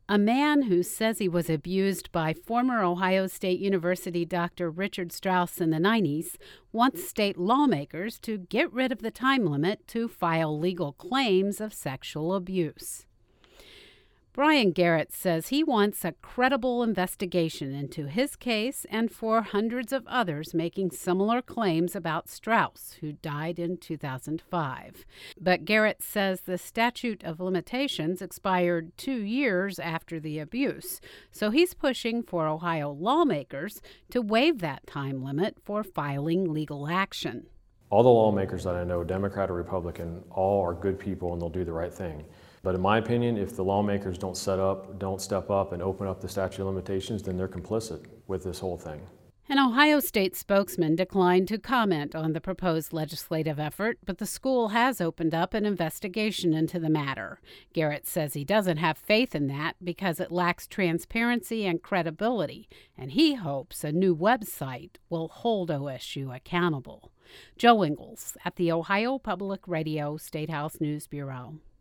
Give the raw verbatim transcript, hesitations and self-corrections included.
A man who says he was abused by former Ohio State University Doctor Richard Strauss in the nineties wants state lawmakers to get rid of the time limit to file legal claims of sexual abuse. Brian Garrett says he wants a credible investigation into his case and for hundreds of others making similar claims about Strauss, who died in two thousand five. But Garrett says the statute of limitations expired two years after the abuse, so he's pushing for Ohio lawmakers to waive that time limit for filing legal action. All the lawmakers that I know, Democrat or Republican, all are good people and they'll do the right thing. But in my opinion, if the lawmakers don't set up, don't step up and open up the statute of limitations, then they're complicit with this whole thing. An Ohio State spokesman declined to comment on the proposed legislative effort, but the school has opened up an investigation into the matter. Garrett says he doesn't have faith in that because it lacks transparency and credibility, and he hopes a new website will hold O S U accountable. Joe Ingles at the Ohio Public Radio State House News Bureau.